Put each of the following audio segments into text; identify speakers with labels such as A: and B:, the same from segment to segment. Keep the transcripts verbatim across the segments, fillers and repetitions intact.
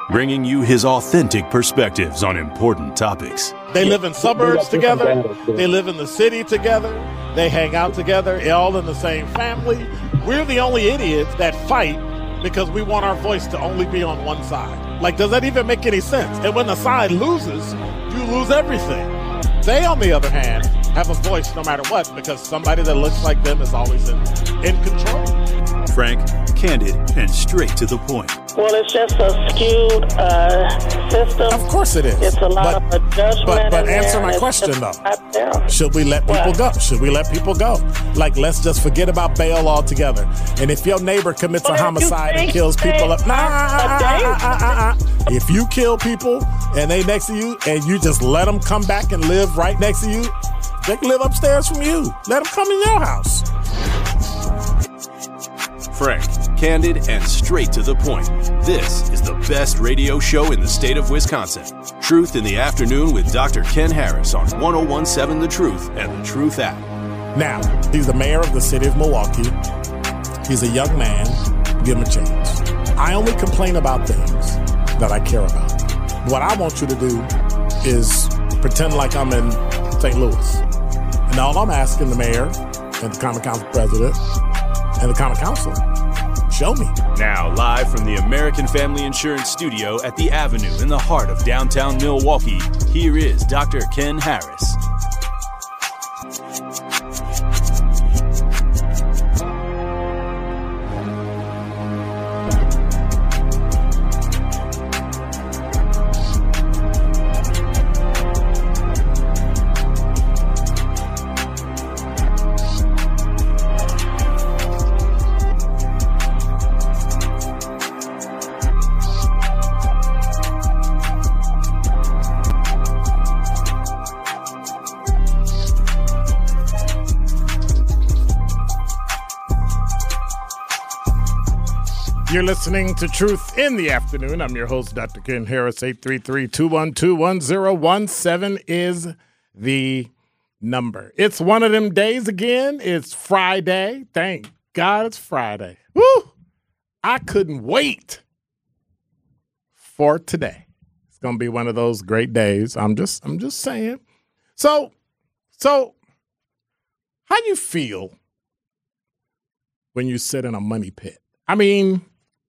A: bringing you his authentic perspectives on important topics.
B: They live in suburbs together. They live in the city together. They hang out together, all in the same family. We're the only idiots that fight because we want our voice to only be on one side. Like, does that even make any sense? And when the side loses, you lose everything. They, on the other hand, have a voice no matter what because somebody that looks like them is always in, in control.
A: Frank, candid, and straight to the point.
C: Well, it's just a skewed uh, system.
B: Of course it is.
C: It's a lot
B: but,
C: of judgment.
B: But, but answer my
C: it's
B: question, though.
C: There.
B: Should we let people
C: what?
B: go? Should we let people go? Like, let's just forget about bail altogether. And if your neighbor commits
C: well,
B: a homicide and kills people up, nah, uh, uh, uh, uh, uh. If you kill people and they next to you and you just let them come back and live right next to you, they can live upstairs from you. Let them come in your house.
A: Frank, candid, and straight to the point. This is the best radio show in the state of Wisconsin. Truth in the Afternoon with Doctor Ken Harris on one oh one point seven The Truth and The Truth app.
B: Now, he's the mayor of the city of Milwaukee. He's a young man. Give him a chance. I only complain about things that I care about. What I want you to do is pretend like I'm in Saint Louis. And all I'm asking the mayor and the Common Council president and the Common Council, show me.
A: Now, live from the American Family Insurance Studio at the Avenue in the heart of downtown Milwaukee, here is Doctor Ken Harris.
B: You're listening to Truth in the Afternoon. I'm your host, Doctor Ken Harris. eight three three, two one two, one oh one seven is the number. It's one of them days again. It's Friday. Thank God it's Friday. Woo! I couldn't wait for today. It's going to be one of those great days. I'm just I'm just saying. So, so how do you feel when you sit in a money pit? I mean,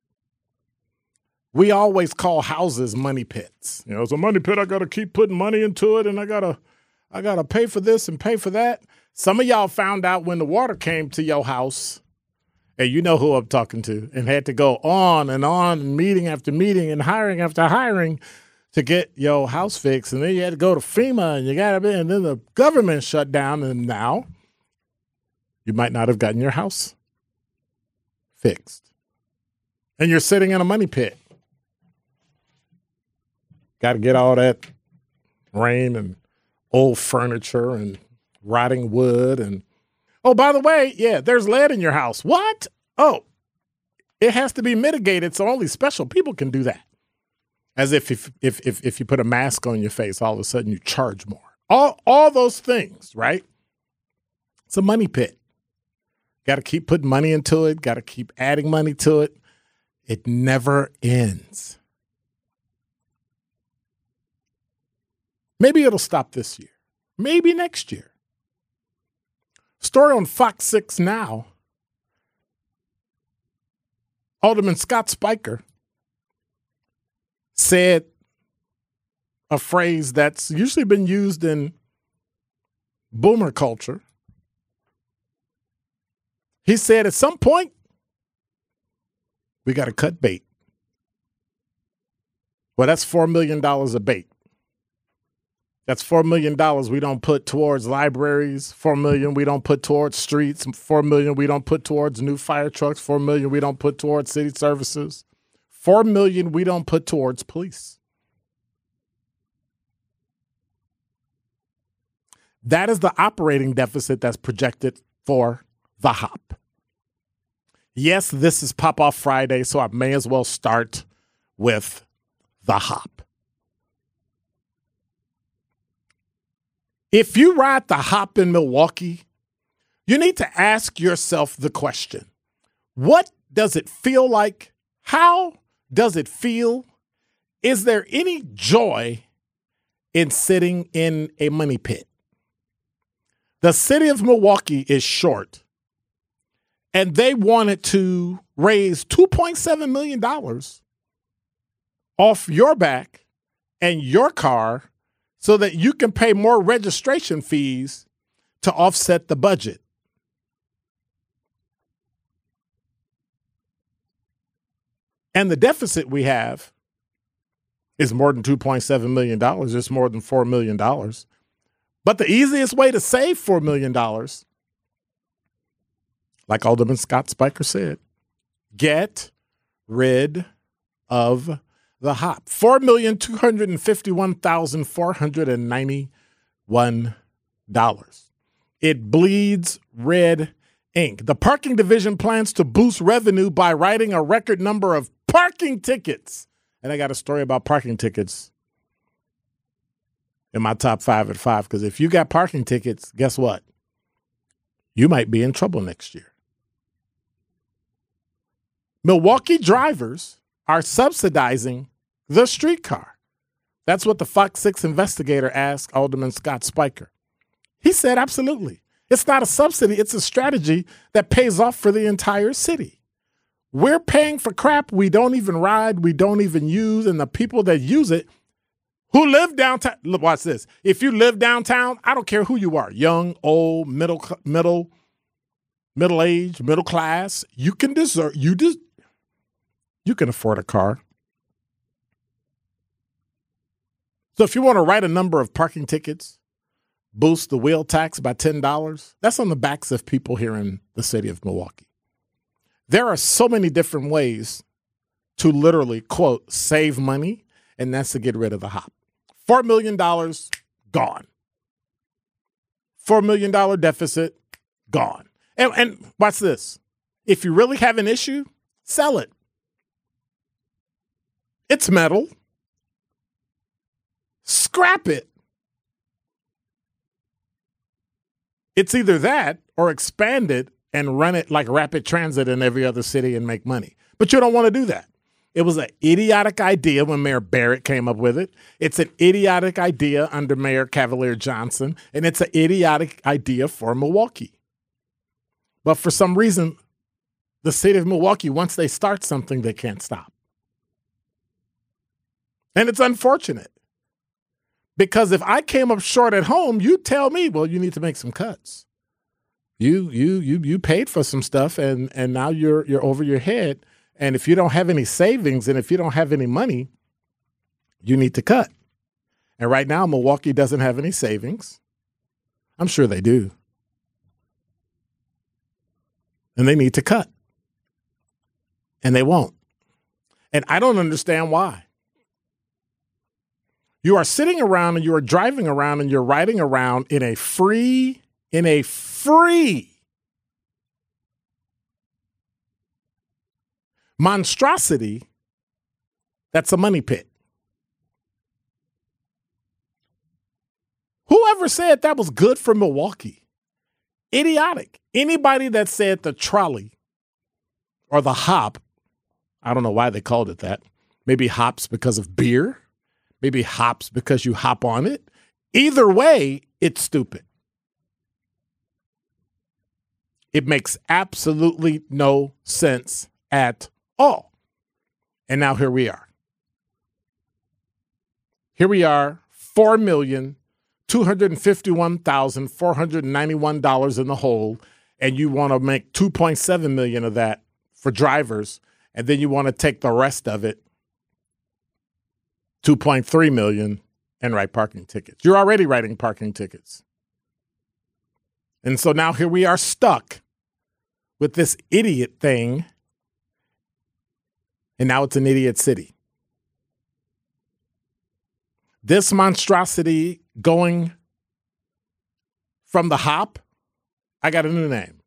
B: we always call houses money pits. You know, it's a money pit. I got to keep putting money into it, and I gotta, I gotta pay for this and pay for that. Some of y'all found out when the water came to your house, and you know who I'm talking to, and had to go on and on, and meeting after meeting, and hiring after hiring to get your house fixed. And then you had to go to FEMA, and you got to be, and then the government shut down, and now you might not have gotten your house fixed, and you're sitting in a money pit. Got to get all that rain and old furniture and rotting wood. And, oh, by the way, yeah, there's lead in your house. What? Oh, it has to be mitigated, so only special people can do that. As if if if if, if you put a mask on your face, all of a sudden you charge more. All, all those things, right? It's a money pit. Got to keep putting money into it. Got to keep adding money to it. It never ends. Maybe it'll stop this year. Maybe next year. Story on Fox six Now. Alderman Scott Spiker said a phrase that's usually been used in boomer culture. He said at some point, we got to cut bait. Well, that's four million dollars a bait. That's four million dollars we don't put towards libraries, four million dollars we don't put towards streets, four million dollars we don't put towards new fire trucks, four million dollars we don't put towards city services, four million dollars we don't put towards police. That is the operating deficit that's projected for the H O P. Yes, this is Pop-Off Friday, so I may as well start with the H O P. If you ride the H O P in Milwaukee, you need to ask yourself the question, what does it feel like? How does it feel Is there any joy in sitting in a money pit? The city of Milwaukee is short, and they wanted to raise two point seven million dollars off your back and your car so that you can pay more registration fees to offset the budget. And the deficit we have is more than two point seven million dollars. It's more than four million dollars. But the easiest way to save four million dollars, like Alderman Scott Spiker said, get rid of the hop. four million two hundred fifty-one thousand four hundred ninety-one dollars. It bleeds red ink. The parking division plans to boost revenue by writing a record number of parking tickets. And I got a story about parking tickets in my top five at five, because if you got parking tickets, guess what? You might be in trouble next year. Milwaukee drivers are subsidizing the streetcar. That's what the Fox six investigator asked Alderman Scott Spiker. He said, absolutely. It's not a subsidy. It's a strategy that pays off for the entire city. We're paying for crap we don't even ride, we don't even use, and the people that use it who live downtown, look, watch this. If you live downtown, I don't care who you are, young, old, middle, middle, middle age, middle class, you can deserve, you just, you can afford a car. So if you want to write a number of parking tickets, boost the wheel tax by ten dollars, that's on the backs of people here in the city of Milwaukee. There are so many different ways to literally, quote, save money, and that's to get rid of the hop. four million dollars, gone. four million dollars deficit, gone. And, and watch this. If you really have an issue, sell it. It's metal. Scrap it. It's either that or expand it and run it like rapid transit in every other city and make money. But you don't want to do that. It was an idiotic idea when Mayor Barrett came up with it. It's an idiotic idea under Mayor Cavalier Johnson, and it's an idiotic idea for Milwaukee. But for some reason, the city of Milwaukee, once they start something, they can't stop. And it's unfortunate. Because if I came up short at home, you tell me, well, you need to make some cuts. You you you you paid for some stuff, and and now you're you're over your head. And if you don't have any savings, and if you don't have any money, you need to cut. And right now, Milwaukee doesn't have any savings. I'm sure they do. And they need to cut. And they won't. And I don't understand why. You are sitting around and you are driving around and you're riding around in a free, in a free monstrosity that's a money pit. Whoever said that was good for Milwaukee? Idiotic. Anybody that said the trolley or the hop, I don't know why they called it that. Maybe hops because of beer. Maybe hops because you hop on it. Either way, it's stupid. It makes absolutely no sense at all. And now here we are. Here we are, four million two hundred fifty-one thousand four hundred ninety-one dollars in the hole, and you want to make two point seven million dollars of that for drivers, and then you want to take the rest of it, two point three million dollars, and write parking tickets. You're already writing parking tickets. And so now here we are stuck with this idiot thing, and now it's an idiot city. This monstrosity going from the hop, I got a new name.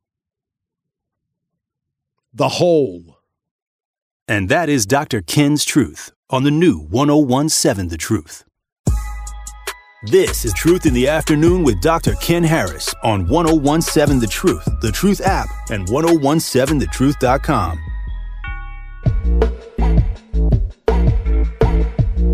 B: The Hole.
D: And that is Doctor Ken's Truth on the new one oh one seven The Truth. This is Truth in the Afternoon with Doctor Ken Harris on one oh one seven The Truth, The Truth app, and ten seventeen the truth dot com.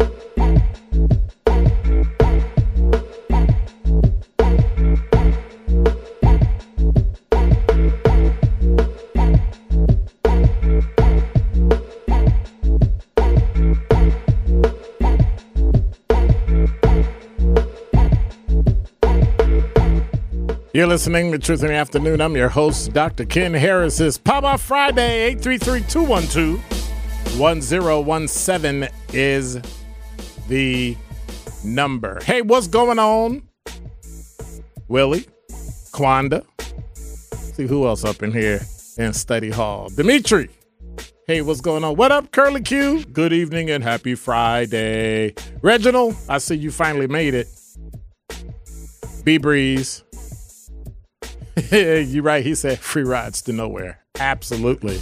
B: You're listening to Truth in the Afternoon. I'm your host, Doctor Ken Harris. It's Pop Off Friday. eight three three, two one two, one zero one seven is the number. Hey, what's going on? Willie, Quanda. See who else up in here in study hall. Dimitri. Hey, what's going on? What up, Curly Q? Good evening and happy Friday. Reginald, I see you finally made it. B-Breeze. You're right. He said free rides to nowhere. Absolutely.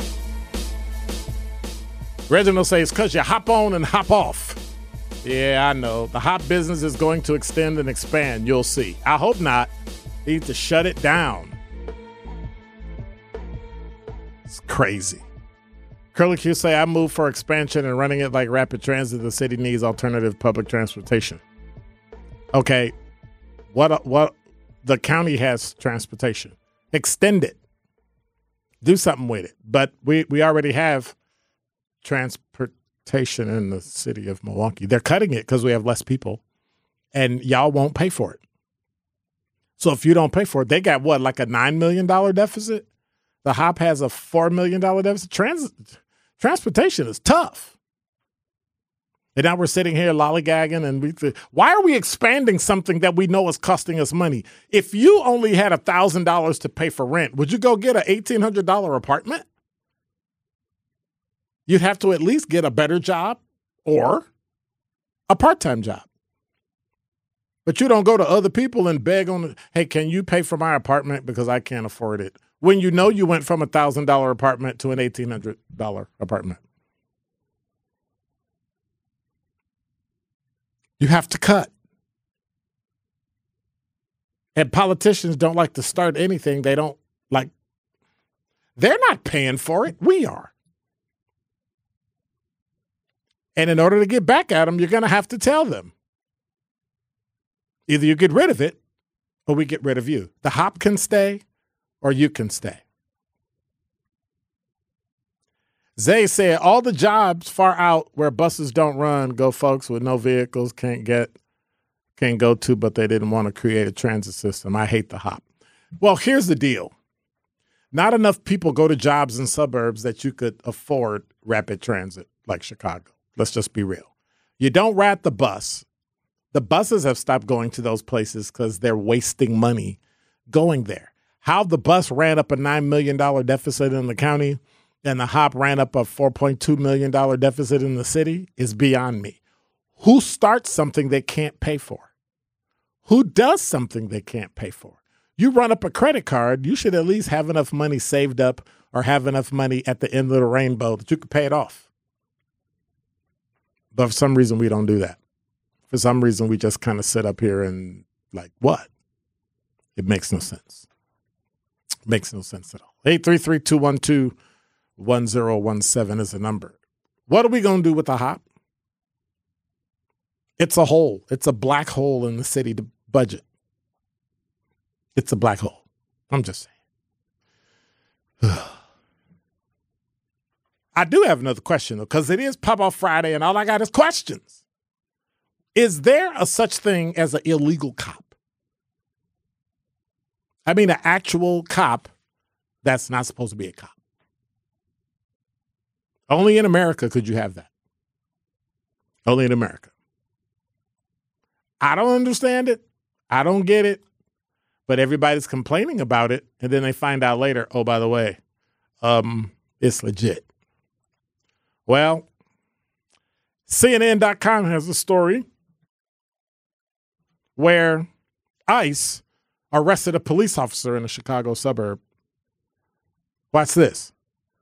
B: Reginald says, because you hop on and hop off. Yeah, I know. The hop business is going to extend and expand. You'll see. I hope not. Need to shut it down. It's crazy. Curly Q say, I moved for expansion and running it like rapid transit. The city needs alternative public transportation. Okay. What, what, the county has transportation. Extend it. Do something with it. But we, we already have transportation in the city of Milwaukee. They're cutting it because we have less people, and y'all won't pay for it. So if you don't pay for it, they got what, like a nine million dollars deficit? The Hop has a four million dollars deficit. Trans- transportation is tough. And now we're sitting here lollygagging, and we th- why are we expanding something that we know is costing us money? If you only had one thousand dollars to pay for rent, would you go get an eighteen hundred dollars apartment? You'd have to at least get a better job or a part-time job. But you don't go to other people and beg on, hey, can you pay for my apartment because I can't afford it? When you know you went from a one thousand dollars apartment to an eighteen hundred dollars apartment. You have to cut. And politicians don't like to start anything. They don't like, they're not paying for it. We are. And in order to get back at them, you're going to have to tell them. Either you get rid of it or we get rid of you. The Hop can stay or you can stay. Zay said, all the jobs far out where buses don't run, go folks with no vehicles can't get, can't go to, but they didn't want to create a transit system. I hate the Hop. Well, here's the deal. Not enough people go to jobs in suburbs that you could afford rapid transit like Chicago. Let's just be real. You don't ride the bus. The buses have stopped going to those places because they're wasting money going there. How the bus ran up a nine million dollars deficit in the county and the Hop ran up a four point two million dollars deficit in the city is beyond me. Who starts something they can't pay for? Who does something they can't pay for? You run up a credit card, you should at least have enough money saved up or have enough money at the end of the rainbow that you could pay it off. But for some reason, we don't do that. For some reason, we just kind of sit up here and like, what? It makes no sense. It makes no sense at all. eight three three, two one two, one zero one seven is the number. What are we going to do with the Hop? It's a hole. It's a black hole in the city budget. It's a black hole. I'm just saying. I do have another question, though, because it is Pop-Off Friday, and all I got is questions. Is there a such thing as an illegal cop? I mean, an actual cop that's not supposed to be a cop. Only in America could you have that. Only in America. I don't understand it. I don't get it. But everybody's complaining about it, and then they find out later, oh, by the way, um, it's legit. Well, C N N dot com has a story where ICE arrested a police officer in a Chicago suburb. Watch this.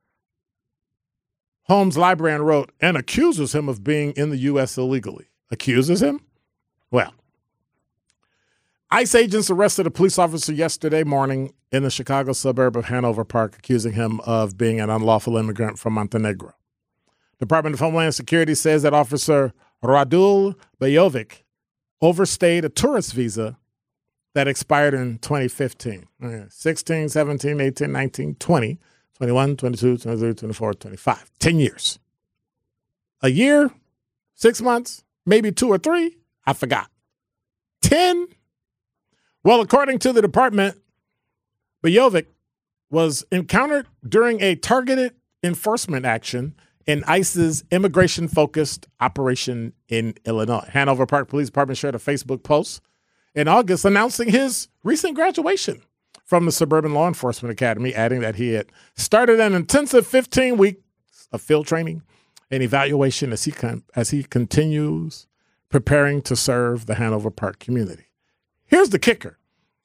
B: Holmes Librarian wrote, and accuses him of being in the U S illegally. Accuses him? Well, ICE agents arrested a police officer yesterday morning in the Chicago suburb of Hanover Park, accusing him of being an unlawful immigrant from Montenegro. Department of Homeland Security says that Officer Radul Bajovic overstayed a tourist visa that expired in twenty fifteen. sixteen, seventeen, eighteen, nineteen, twenty, twenty-one, twenty-two, twenty-three, twenty-four, twenty-five. ten years. A year, six months, maybe two or three. I forgot. ten. Well, according to the department, Bojovic was encountered during a targeted enforcement action in ICE's immigration-focused operation in Illinois. Hanover Park Police Department shared a Facebook post in August announcing his recent graduation from the Suburban Law Enforcement Academy, adding that he had started an intensive fifteen weeks of field training and evaluation as he con- as he continues preparing to serve the Hanover Park community. Here's the kicker.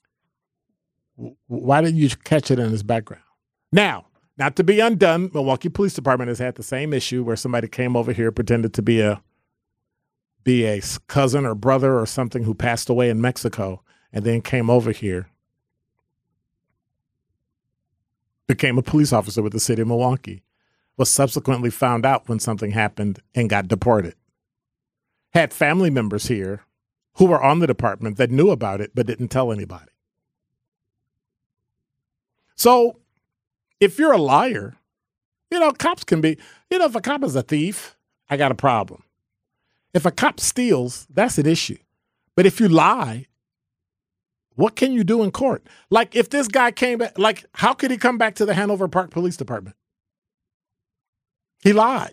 B: Why didn't you catch it in his background? Now, not to be undone, Milwaukee Police Department has had the same issue where somebody came over here, pretended to be a be a cousin or brother or something who passed away in Mexico, and then came over here, became a police officer with the city of Milwaukee, was subsequently found out when something happened and got deported. Had family members here who were on the department that knew about it but didn't tell anybody. So if you're a liar, you know, cops can be, you know, if a cop is a thief, I got a problem. If a cop steals, that's an issue. But if you lie, what can you do in court? Like if this guy came back, like how could he come back to the Hanover Park Police Department? He lied.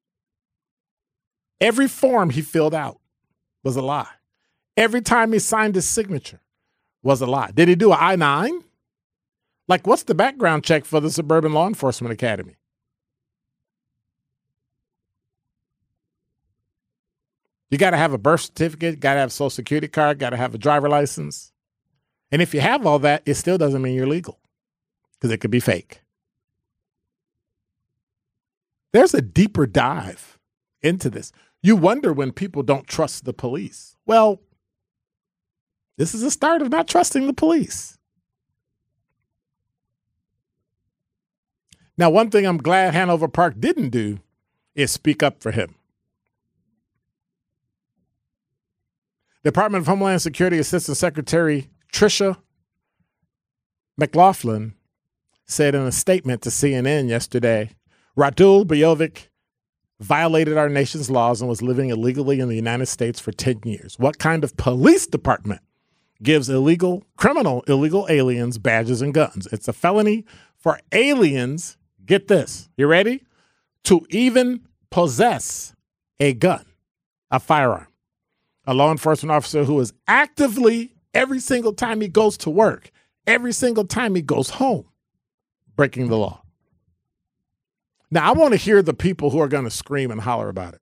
B: Every form he filled out was a lie. Every time he signed his signature was a lie. Did he do an I nine? Like, what's the background check for the Suburban Law Enforcement Academy? You got to have a birth certificate, got to have a social security card, got to have a driver license. And if you have all that, it still doesn't mean you're legal because it could be fake. There's a deeper dive into this. You wonder when people don't trust the police. Well, this is a start of not trusting the police. Now, one thing I'm glad Hanover Park didn't do is speak up for him. Department of Homeland Security Assistant Secretary Tricia McLaughlin said in a statement to C N N yesterday, Radul Bojovic violated our nation's laws and was living illegally in the United States for ten years. What kind of police department gives illegal, criminal, illegal aliens badges and guns? It's a felony for aliens, get this, you ready? To even possess a gun, a firearm. A law enforcement officer who is actively, every single time he goes to work, every single time he goes home, breaking the law. Now, I want to hear the people who are going to scream and holler about it.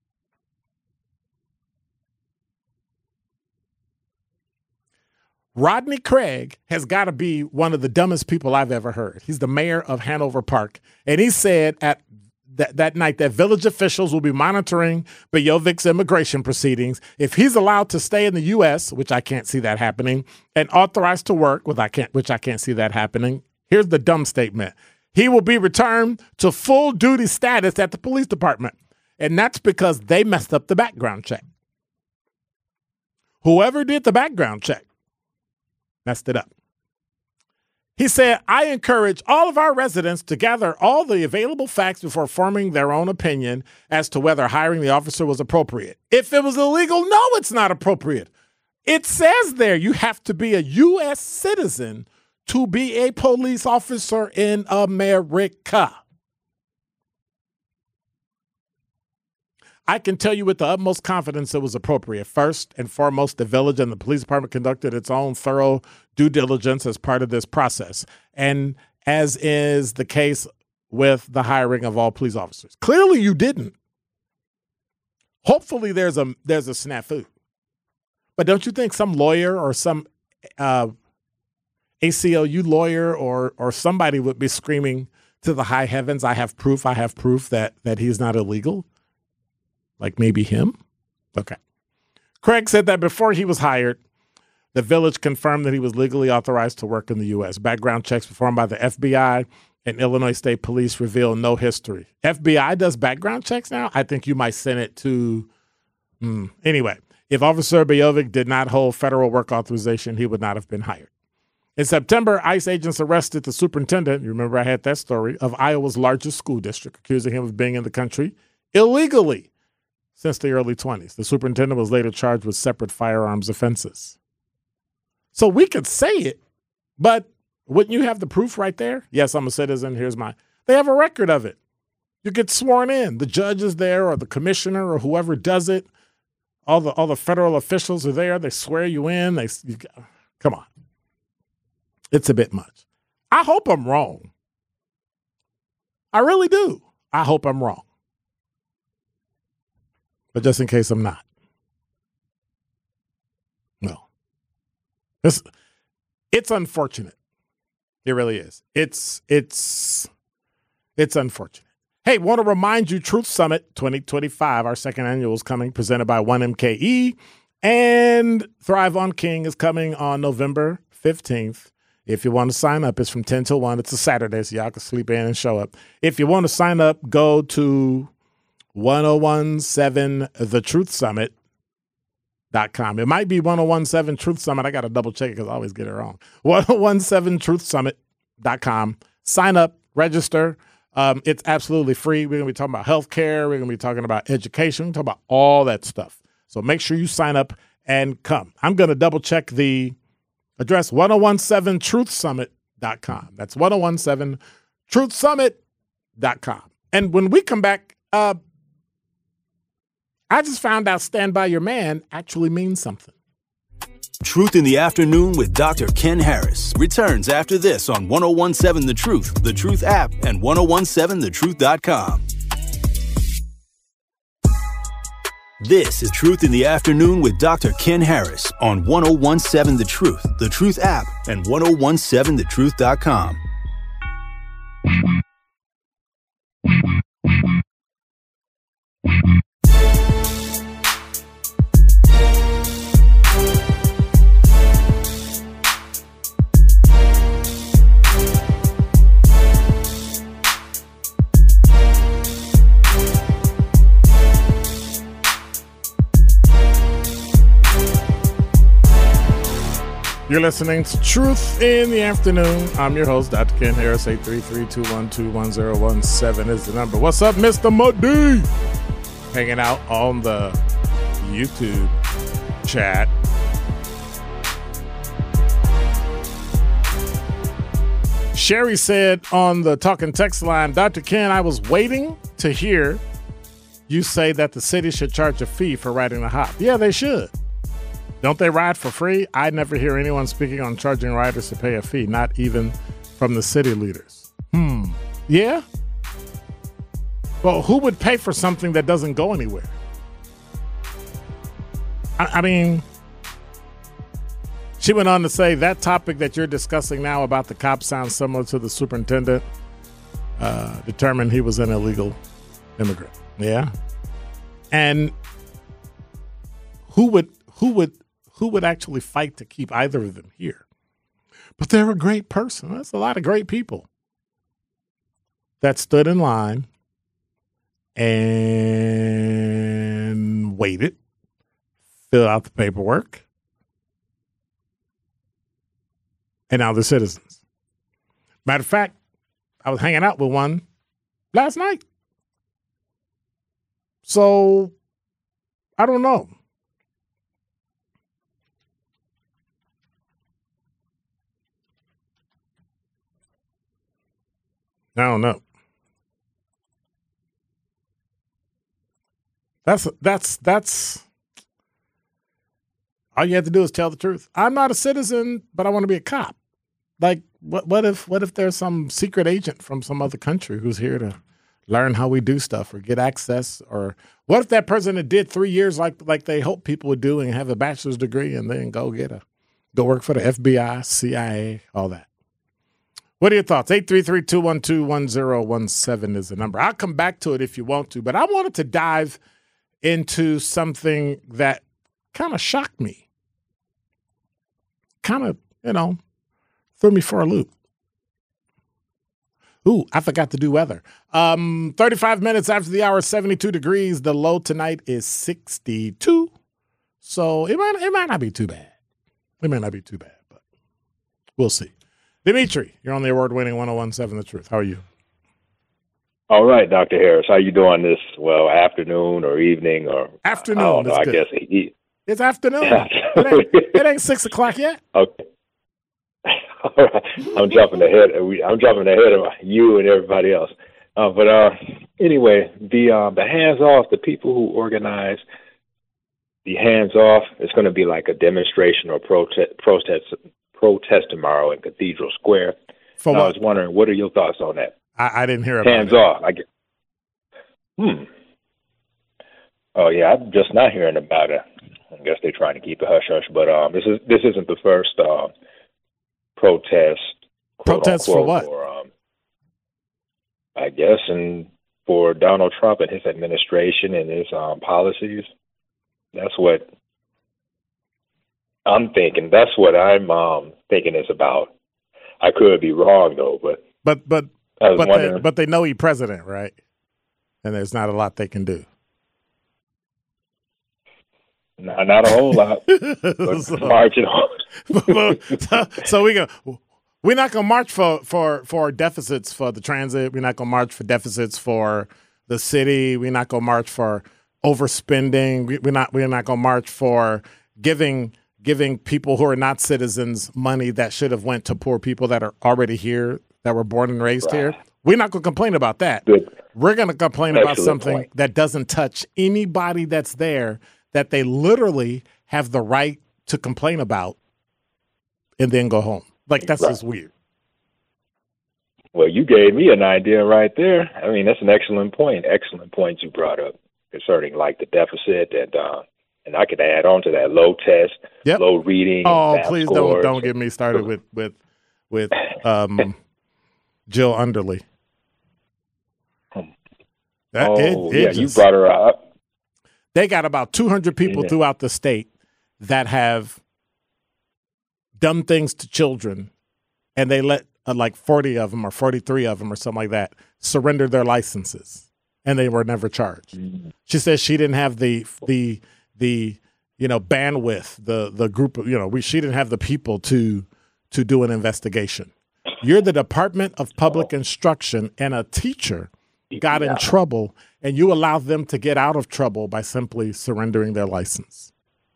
B: Rodney Craig has got to be one of the dumbest people I've ever heard. He's the mayor of Hanover Park, and he said at that, that night that village officials will be monitoring Bojovic's immigration proceedings. If he's allowed to stay in the U S, which I can't see that happening, and authorized to work, which I can't, which I can't see that happening, here's the dumb statement. He will be returned to full duty status at the police department, and that's because they messed up the background check. Whoever did the background check messed it up. He said, I encourage all of our residents to gather all the available facts before forming their own opinion as to whether hiring the officer was appropriate. If it was illegal, no, it's not appropriate. It says there you have to be a U S citizen to be a police officer in America. I can tell you with the utmost confidence it was appropriate. First and foremost, the village and the police department conducted its own thorough due diligence as part of this process, and as is the case with the hiring of all police officers. Clearly you didn't. Hopefully there's a there's a snafu. But don't you think some lawyer or some uh, A C L U lawyer or or somebody would be screaming to the high heavens, I have proof, I have proof that that he's not illegal? Like maybe him? Okay. Craig said that before he was hired, the village confirmed that he was legally authorized to work in the U S. Background checks performed by the F B I and Illinois State Police reveal no history. F B I does background checks now? I think you might send it to... Mm. Anyway, if Officer Bojovic did not hold federal work authorization, he would not have been hired. In September, ICE agents arrested the superintendent, you remember I had that story, of Iowa's largest school district, accusing him of being in the country illegally since the early twenties. The superintendent was later charged with separate firearms offenses. So we could say it, but wouldn't you have the proof right there? Yes, I'm a citizen. Here's my. They have a record of it. You get sworn in. The judge is there, or the commissioner, or whoever does it. All the all the federal officials are there. They swear you in. They you, come on. It's a bit much. I hope I'm wrong. I really do. I hope I'm wrong. But just in case I'm not. No. It's, it's unfortunate. It really is. It's it's it's unfortunate. Hey, want to remind you, Truth Summit twenty twenty-five, our second annual is coming, presented by one M K E, and Thrive on King is coming on November fifteenth. If you want to sign up, it's from ten till one. It's a Saturday, so y'all can sleep in and show up. If you want to sign up, go to ten seventeen the truth summit dot com. It might be ten seventeen Truth Summit. I got to double check it because I always get it wrong. ten seventeen truth summit dot com. Sign up, register. Um, it's absolutely free. We're going to be talking about healthcare. We're going to be talking about education. We're talking about all that stuff. So make sure you sign up and come. I'm going to double check the address, ten seventeen truth summit dot com. That's ten seventeen truth summit dot com. And when we come back, uh, I just found out Stand By Your Man actually means something.
D: Truth in the Afternoon with Doctor Ken Harris returns after this on ten seventeen The Truth, The Truth app, and ten seventeen the truth dot com. This is Truth in the Afternoon with Doctor Ken Harris on ten seventeen The Truth, The Truth app, and ten seventeen the truth dot com.
B: You're listening to Truth in the Afternoon. I'm your host, Doctor Ken Harris. eight three three, two one two, one zero one seven is the number. What's up, Mister Muddy? Hanging out on the YouTube chat. Sherry said on the talking text line, Doctor Ken, I was waiting to hear you say that the city should charge a fee for riding a hop. Yeah, they should. Don't they ride for free? I never hear anyone speaking on charging riders to pay a fee, not even from the city leaders. Hmm. Yeah? Well, who would pay for something that doesn't go anywhere? I, I mean, she went on to say that topic that you're discussing now about the cop sounds similar to the superintendent uh, determined he was an illegal immigrant. Yeah? And who would, who would, Who would actually fight to keep either of them here? But they're a great person. That's a lot of great people that stood in line and waited, filled out the paperwork, and now they're citizens. Matter of fact, I was hanging out with one last night. So, I don't know. I don't know. That's that's that's all you have to do is tell the truth. I'm not a citizen, but I want to be a cop. Like, what what if what if there's some secret agent from some other country who's here to learn how we do stuff or get access? Or what if that person that did three years like like they hope people would do and have a bachelor's degree and then go get a go work for the F B I, C I A, all that? What are your thoughts? eight three three, two one two, one zero one seven is the number. I'll come back to it if you want to, but I wanted to dive into something that kind of shocked me. Kind of, you know, threw me for a loop. Ooh, I forgot to do weather. Um, thirty-five minutes after the hour, seventy-two degrees. The low tonight is sixty-two. So it might, it might not be too bad. It might not be too bad, but we'll see. Dimitri, you're on the award-winning ten seventeen The Truth. How are you?
E: All right, Doctor Harris. How you doing this, well, afternoon or evening or?
B: Afternoon.
E: I, don't know,
B: I
E: I guess. He,
B: it's afternoon. It ain't, it ain't six o'clock yet.
E: Okay. All right. I'm jumping ahead. I'm jumping ahead of you and everybody else. Uh, but uh, anyway, the uh, the hands off, the people who organize the hands off, it's going to be like a demonstration or protest protest protest tomorrow in Cathedral Square.
B: For
E: and
B: what?
E: I was wondering, what are your thoughts on that?
B: I, I didn't hear about
E: hands
B: it.
E: off. I get, hmm. Oh yeah, I'm just not hearing about it. I guess they're trying to keep it hush hush. But um, this is this isn't the first uh, protest.
B: Protest for what?
E: Or, um, I guess, and for Donald Trump and his administration and his um, policies. That's what I'm thinking. That's what I'm um, thinking it's about. I could be wrong though, but
B: but but
E: I was
B: but
E: wondering.
B: they, but they know he's president, right? And there's not a lot they can do.
E: Not, not a whole lot, but
B: so,
E: marginal.
B: so, so we go. We're not gonna march for, for, for deficits for the transit. We're not gonna march for deficits for the city. We're not gonna march for overspending. We, we're not we're not gonna march for giving giving people who are not citizens money that should have went to poor people that are already here, that were born and raised
E: Right.
B: here. We're not gonna complain about that.
E: Good.
B: We're gonna complain about
E: Excellent
B: something
E: point.
B: that doesn't touch anybody that's there, that they literally have the right to complain about and then go home. Like, that's
E: Right.
B: just weird.
E: Well, you gave me an idea right there. I mean, that's an excellent point. Excellent points you brought up concerning like the deficit, and uh, and I could add on to that low test,
B: Yep.
E: low reading.
B: Oh,
E: math
B: please don't
E: scores.
B: don't get me started with with with um, Jill Underly. That,
E: Oh,
B: it- it
E: yeah, you
B: just-
E: brought her up.
B: They got about two hundred people
E: Yeah.
B: throughout the state that have done things to children, and they let uh, like forty of them or forty-three of them or something like that surrender their licenses, and they were never charged.
E: Mm-hmm.
B: She says she didn't have the the the you know bandwidth, the the group of, you know we she didn't have the people to to do an investigation. You're the Department of Public Instruction, and a teacher got in
E: Yeah.
B: trouble, and you allowed them to get out of trouble by simply surrendering their license.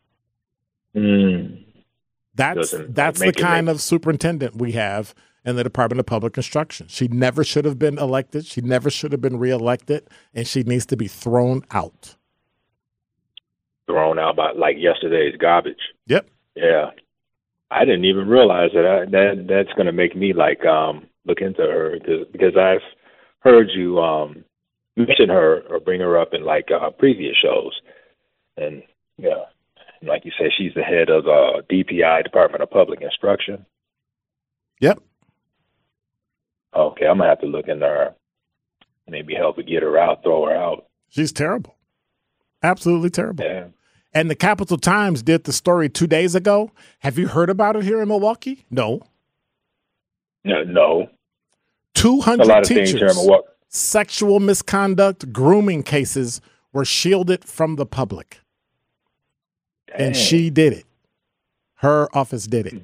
E: Mm.
B: That's
E: Doesn't
B: that's the
E: make it
B: kind
E: make-
B: of superintendent we have in the Department of Public Instruction. She never should have been elected. She never should have been reelected, and she needs to be thrown out.
E: Thrown out by like yesterday's garbage.
B: Yep.
E: Yeah, I didn't even realize that. I, that that's going to make me like um look into her because because I've heard you um mention her or bring her up in like uh, previous shows, and yeah, like you said, she's the head of uh, D P I, Department of Public Instruction.
B: Yep.
E: Okay, I'm gonna have to look into her. Maybe help her get her out, throw her out.
B: She's terrible. Absolutely terrible.
E: Yeah.
B: And the Capital Times did the story two days ago. Have you heard about it here in Milwaukee? No.
E: No, no.
B: two
E: A
B: hundred
E: lot of things here in
B: teachers,
E: Milwaukee.
B: sexual misconduct, grooming cases were shielded from the public. And
E: Dang.
B: she did it. Her office did it.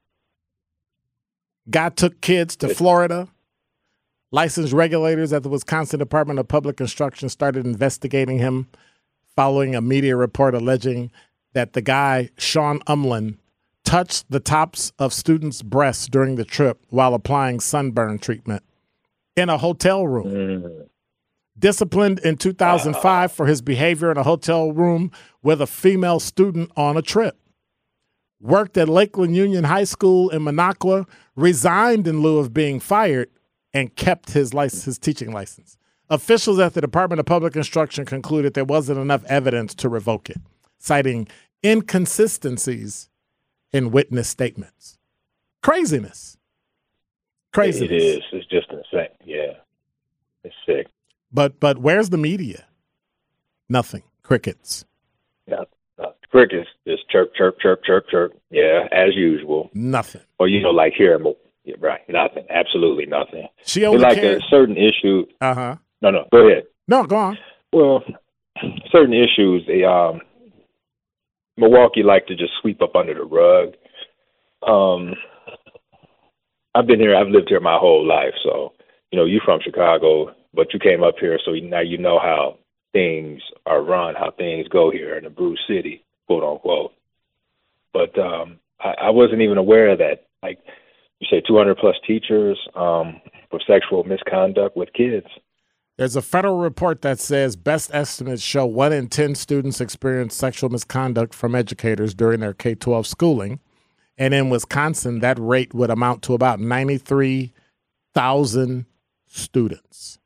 B: Guy took kids to Florida. Licensed regulators at the Wisconsin Department of Public Instruction started investigating him following a media report alleging that the guy, Sean Umlin, touched the tops of students' breasts during the trip while applying sunburn treatment in a hotel room.
E: Mm.
B: Disciplined in two thousand five for his behavior in a hotel room with a female student on a trip. Worked at Lakeland Union High School in Minocqua, resigned in lieu of being fired, and kept his license, his teaching license. Officials at the Department of Public Instruction concluded there wasn't enough evidence to revoke it, citing inconsistencies in witness statements. Craziness. Craziness.
E: It is. It's just insane. Yeah. It's sick.
B: But but where's the media? Nothing. Crickets.
E: Yeah. Uh, crickets just chirp, chirp, chirp, chirp, chirp. Yeah, as usual.
B: Nothing.
E: Or, you know, like here, in Mo- yeah, right, nothing. Absolutely nothing.
B: She
E: It's
B: only
E: like
B: cared.
E: a certain issue.
B: Uh-huh.
E: No, no, go ahead.
B: No, go on.
E: Well, certain issues, they, um, Milwaukee like to just sweep up under the rug. Um, I've been here, I've lived here my whole life, so, you know, you from Chicago, but you came up here, so now you know how things are run, how things go here in the Bruce City, quote unquote. but um, I, I wasn't even aware of that. Like you say, two hundred plus teachers um, for sexual misconduct with kids.
B: There's a federal report that says best estimates show one in ten students experience sexual misconduct from educators during their K twelve schooling. And in Wisconsin, that rate would amount to about ninety-three thousand students.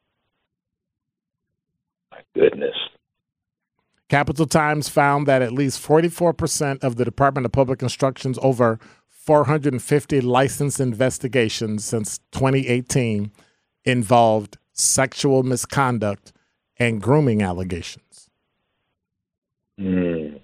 E: My goodness.
B: Capital Times found that at least forty-four percent of the Department of Public Instruction's over four hundred fifty license investigations since twenty eighteen involved sexual misconduct and grooming allegations.
E: Mm.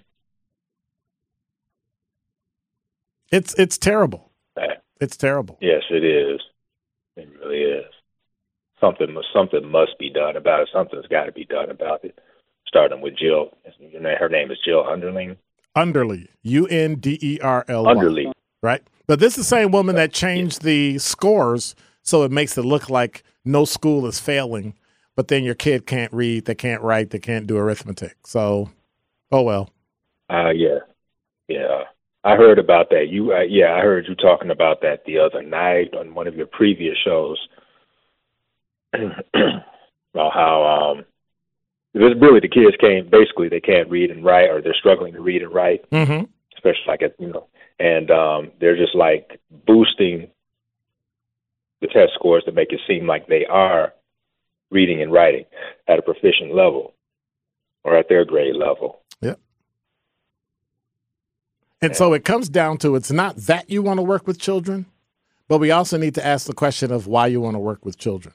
B: It's it's terrible. It's terrible.
E: Yes, it is. It really is. Something must something must be done about it. Something's got to be done about it. Starting with Jill. Her name is Jill Underling.
B: Underly. U N D E R L Y.
E: Underly.
B: Right? But this is the same woman that changed the scores so it makes it look like no school is failing, but then your kid can't read, they can't write, they can't do arithmetic. So, oh well.
E: Uh, yeah. Yeah. I heard about that. You, uh, yeah, I heard you talking about that the other night on one of your previous shows about how um, it's really the kids can't, basically they can't read and write, or they're struggling to read and write,
B: mm-hmm.
E: especially like, at, you know, and um, they're just like boosting the test scores to make it seem like they are reading and writing at a proficient level or at their grade level.
B: Yep. And so it comes down to, it's not that you want to work with children, but we also need to ask the question of why you want to work with children.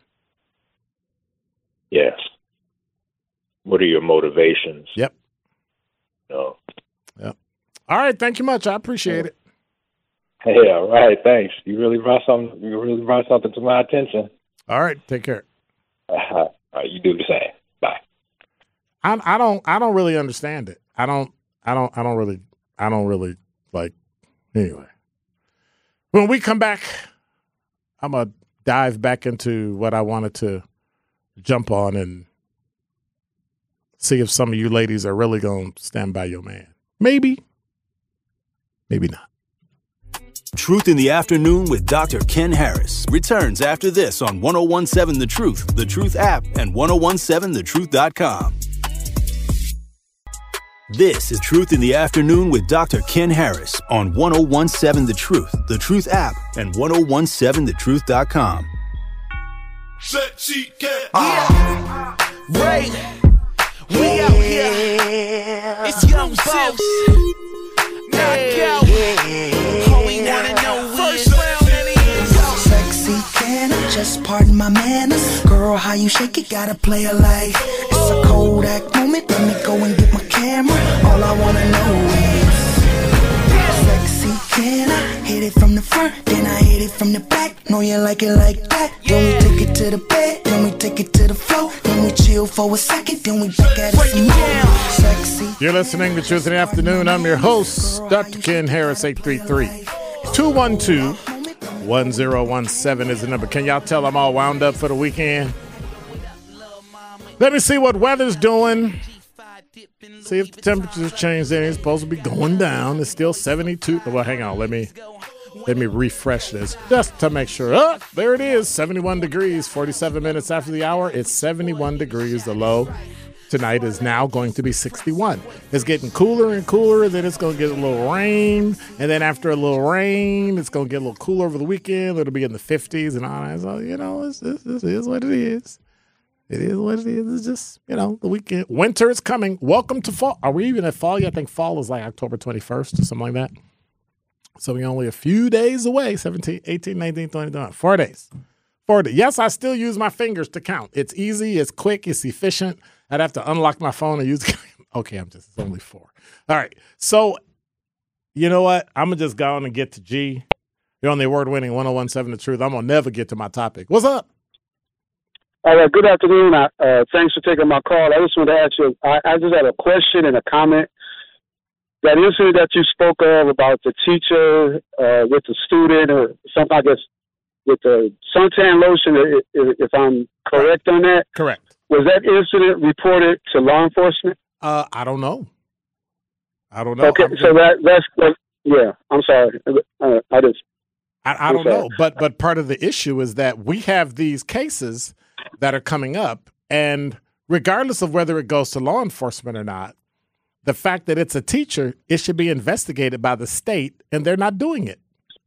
E: Yes. What are your motivations?
B: Yep.
E: No.
B: Yep. All right. Thank you much. I appreciate it.
E: Hey, all right. Thanks. You really brought something. You really brought something to my attention.
B: All right. Take care.
E: Uh, all right, you do the same. Bye.
B: I, I don't. I don't really understand it. I don't. I don't. I don't really. I don't really like. Anyway, when we come back, I'm gonna dive back into what I wanted to jump on and see if some of you ladies are really gonna stand by your man. Maybe. Maybe not.
D: Truth in the Afternoon with Doctor Ken Harris returns after this on ten seventeen The Truth, The Truth app, and ten seventeen the truth dot com. This is Truth in the Afternoon with Doctor Ken Harris on ten seventeen The Truth, The Truth app, and ten seventeen the truth dot com.
F: Yeah, Ray, we out here. It's Young Boss. Knockout. All we wanna know first round and it is
G: sexy can I just pardon my manners? Girl, how you shake it, gotta play a life. It's a Kodak moment, let me go and get my camera. All I wanna know is sexy can I hit it from the front, then I hit it from the back. Know you like it like that. Then we take it to the bed, then we take it to the floor. Then we chill for a second, then we back at it some more. Sexy.
B: You're listening to Truth in the Afternoon. I'm your host, Doctor Ken Harris. Eight three three, two one two, one zero one seven is the number. Can y'all tell I'm all wound up for the weekend? Let me see what weather's doing. See if the temperature's changed. Then it's supposed to be going down. It's still seventy-two. Well, hang on. Let me let me refresh this just to make sure. Oh, there it is. seventy-one degrees. forty-seven minutes after the hour. It's seventy-one degrees. The low tonight is now going to be sixty-one. It's getting cooler and cooler. Then it's going to get a little rain. And then after a little rain, it's going to get a little cooler over the weekend. It'll be in the fifties and all that. So, you know, it's, it's, it is what it is. It is what it is. It's just, you know, the weekend. Winter is coming. Welcome to fall. Are we even at fall yet? I think fall is like October twenty-first or something like that. So we're only a few days away. seventeen, eighteen, nineteen, twenty, twenty-one. Four days. Four days. Yes, I still use my fingers to count. It's easy. It's quick. It's efficient. I'd have to unlock my phone and use. Okay, I'm just, it's only four. All right. So, you know what? I'm going to just go on and get to G. You're on the award-winning ten seventeen The Truth. I'm going to never get to my topic. What's up?
H: All right, good afternoon. Uh, uh, thanks for taking my call. I just want to ask you, I, I just had a question and a comment. That incident that you spoke of about the teacher uh, with the student or something, I guess, with the suntan lotion, if, if I'm correct on that.
B: Correct.
H: Was that incident reported to law enforcement?
B: Uh, I don't know. I don't know.
H: Okay,
B: I'm
H: so that, that's, Yeah, I'm sorry. Uh, I just.
B: I, I don't know, but but part of the issue is that we have these cases that are coming up, and regardless of whether it goes to law enforcement or not, the fact that it's a teacher, it should be investigated by the state, and they're not doing it.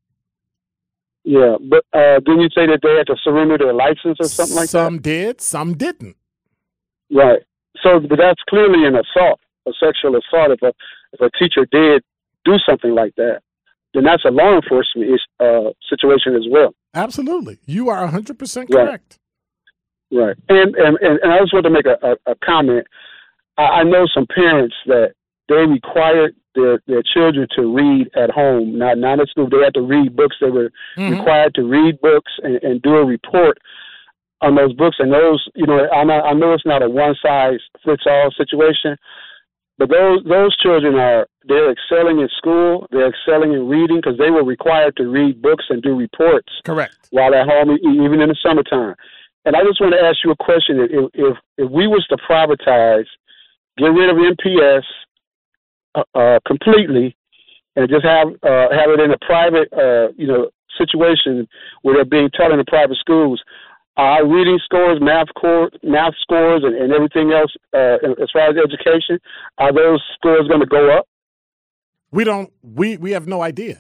H: Yeah, but uh, didn't you say that they had to surrender their license or something like
B: some
H: that? Some
B: did, some didn't.
H: Right. So, but that's clearly an assault, a sexual assault. If a if a teacher did do something like that, then that's a law enforcement uh, situation as well.
B: Absolutely, you are one hundred percent correct.
H: Right. right. And, and and and I just want to make a, a, a comment. I, I know some parents that they required their their children to read at home. Not not at school. They had to read books. They were mm-hmm. required to read books and, and do a report on those books. And those, you know, I know, I know it's not a one size fits all situation, but those those children are they're excelling in school. They're excelling in reading because they were required to read books and do reports.
B: Correct.
H: While at home, even in the summertime. And I just want to ask you a question: If if, if we was to privatize, get rid of N P S uh, uh, completely, and just have uh, have it in a private, uh, you know, situation where they're being taught in the private schools, our reading scores, math core, math scores, and, and everything else, uh, as far as education, are those scores going to go up?
B: We don't. We we have no idea.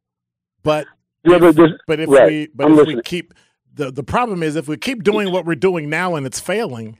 B: But
H: yeah,
B: if,
H: but, this,
B: but if
H: right.
B: we but
H: I'm
B: if
H: listening.
B: we keep the the problem is if we keep doing what we're doing now and it's failing,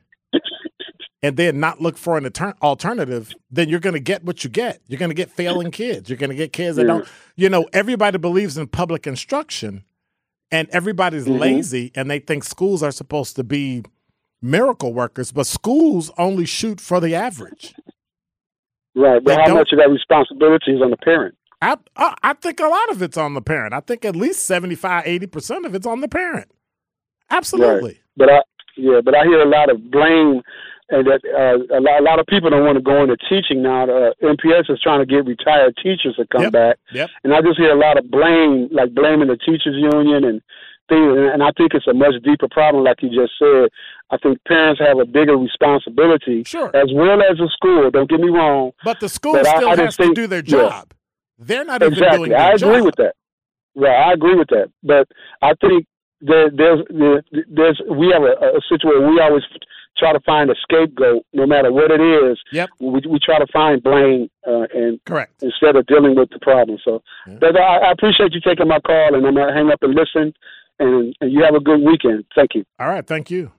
B: and then not look for an alter- alternative, then you're going to get what you get. You're going to get failing kids. You're going to get kids that
H: yeah.
B: don't. You know, everybody believes in public instruction. And everybody's mm-hmm. lazy, and they think schools are supposed to be miracle workers, but schools only shoot for the average.
H: Right, but
B: they
H: how
B: don't,
H: much of that responsibility is on the parent?
B: I, I I think a lot of it's on the parent. I think at least seventy-five, eighty percent of it's on the parent. Absolutely.
H: Right. But I, yeah, but I hear a lot of blame, and that uh, a, lot, a lot of people don't want to go into teaching now. Uh, N P S is trying to get retired teachers to come
B: yep.
H: back,
B: yep.
H: and I just hear a lot of blame, like blaming the teachers union and things. And I think it's a much deeper problem, like you just said. I think parents have a bigger responsibility,
B: sure.
H: as well as the school. Don't get me wrong,
B: but the school
H: but
B: still
H: I, I
B: has
H: think,
B: to do their job.
H: Yeah.
B: They're not
H: exactly.
B: even doing their
H: I agree
B: job.
H: with that. Right, I agree with that. But I think there, there's there's we have a, a situation where we always try to find a scapegoat, no matter what it is.
B: Yep.
H: We we try to find blame uh, and
B: correct
H: instead of dealing with the problem. So,
B: yeah.
H: but I, I appreciate you taking my call, and I'm gonna hang up and listen. And, and you have a good weekend. Thank you.
B: All right, thank you.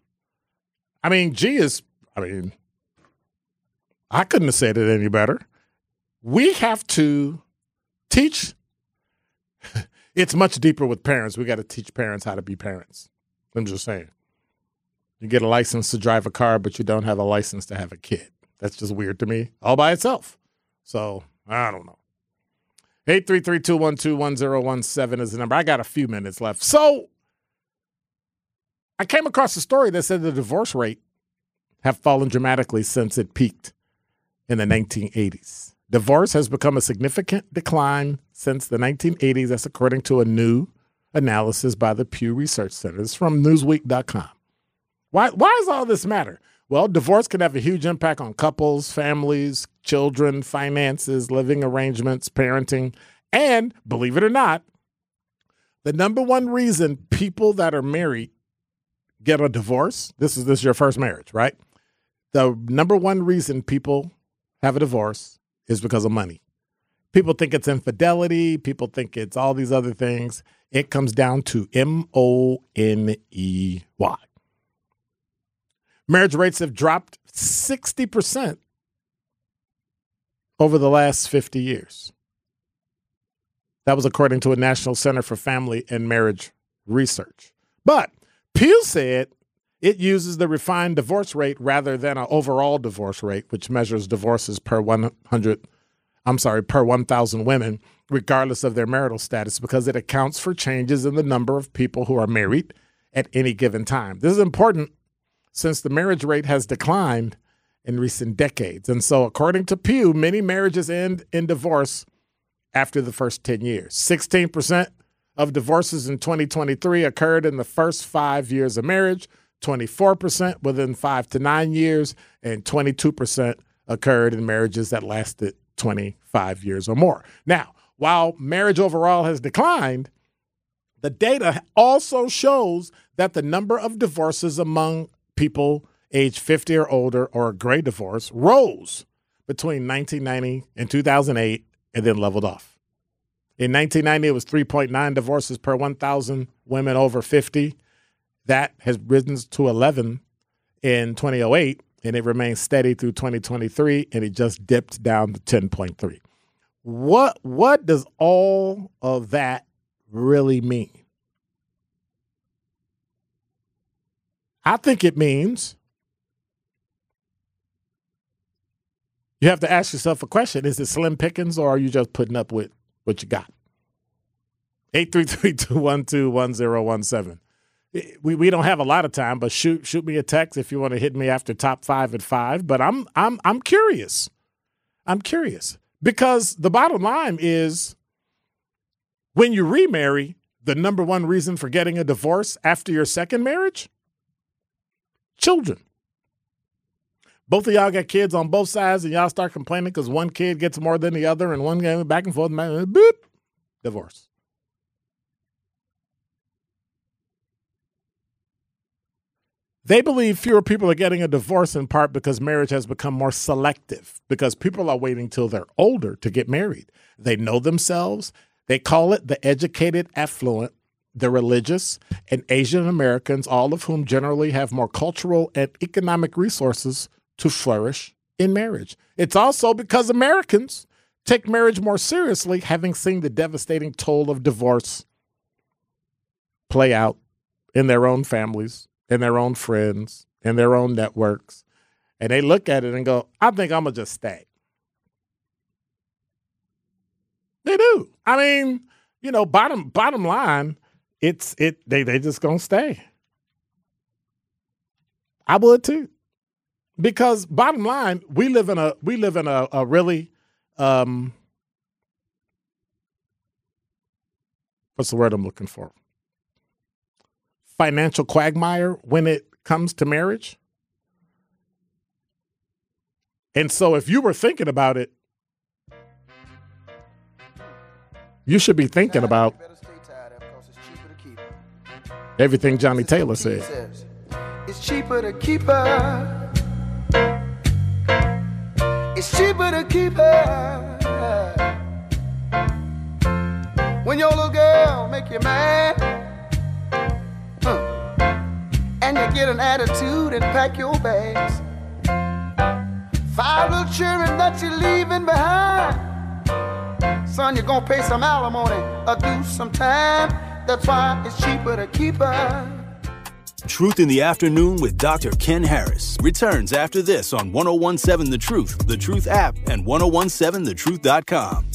B: I mean, G is. I mean, I couldn't have said it any better. We have to teach. It's much deeper with parents. We got to teach parents how to be parents. I'm just saying. You get a license to drive a car, but you don't have a license to have a kid. That's just weird to me all by itself. So, I don't know. eight three three, two one two, one zero one seven is the number. I got a few minutes left. So, I came across a story that said the divorce rate have fallen dramatically since it peaked in the nineteen eighties. Divorce has become a significant decline since the nineteen eighties. That's according to a new analysis by the Pew Research Center. It's from Newsweek dot com. Why, why does all this matter? Well, divorce can have a huge impact on couples, families, children, finances, living arrangements, parenting, and, believe it or not, the number one reason people that are married get a divorce, this is this is your first marriage, right? The number one reason people have a divorce is because of money. People think it's infidelity. People think it's all these other things. It comes down to M O N E Y. Marriage rates have dropped sixty percent over the last fifty years. That was according to a National Center for Family and Marriage Research. But Pew said it uses the refined divorce rate rather than an overall divorce rate, which measures divorces per one hundred, I'm sorry, per one thousand women, regardless of their marital status, because it accounts for changes in the number of people who are married at any given time. This is important since the marriage rate has declined in recent decades. And so, according to Pew, many marriages end in divorce after the first ten years. sixteen percent of divorces in twenty twenty-three occurred in the first five years of marriage, twenty-four percent within five to nine years, and twenty-two percent occurred in marriages that lasted twenty-five years or more. Now, while marriage overall has declined, the data also shows that the number of divorces among people age fifty or older or a gray divorce rose between nineteen ninety and two thousand eight and then leveled off. In nineteen ninety, it was three point nine divorces per one thousand women over fifty. That has risen to eleven in twenty oh eight, and it remains steady through twenty twenty-three, and it just dipped down to ten point three. What, what does all of that really mean? I think it means you have to ask yourself a question. Is it slim pickings, or are you just putting up with what you got? eight three three, two one two, one zero one seven. We we don't have a lot of time, but shoot shoot me a text if you want to hit me after top five at five. But I'm I'm I'm curious. I'm curious because the bottom line is when you remarry, the number one reason for getting a divorce after your second marriage, children. Both of y'all got kids on both sides, and y'all start complaining because one kid gets more than the other, and one going back and forth, boop, divorce. They believe fewer people are getting a divorce in part because marriage has become more selective, because people are waiting till they're older to get married. They know themselves. They call it the educated affluent, the religious, and Asian Americans, all of whom generally have more cultural and economic resources to flourish in marriage. It's also because Americans take marriage more seriously, having seen the devastating toll of divorce play out in their own families, in their own friends, in their own networks. And they look at it and go, I think I'm going to just stay. They do. I mean, you know, bottom bottom line, it's it they they just going to stay. I would too. Because bottom line, we live in a we live in a, a really um what's the word I'm looking for? Financial quagmire when it comes to marriage. And so if you were thinking about it, you should be thinking about everything Johnny Taylor said.
F: It's cheaper to keep her. It's cheaper to keep her. When your little girl make you mad, huh, and you get an attitude and pack your bags. Five little children that you're leaving behind. Son, you're gonna pay some alimony or do some time. That's why it's cheaper to keep her.
D: Truth in the Afternoon with Doctor Ken Harris returns after this on ten seventeen The Truth, The Truth app, and ten seventeen the truth dot com.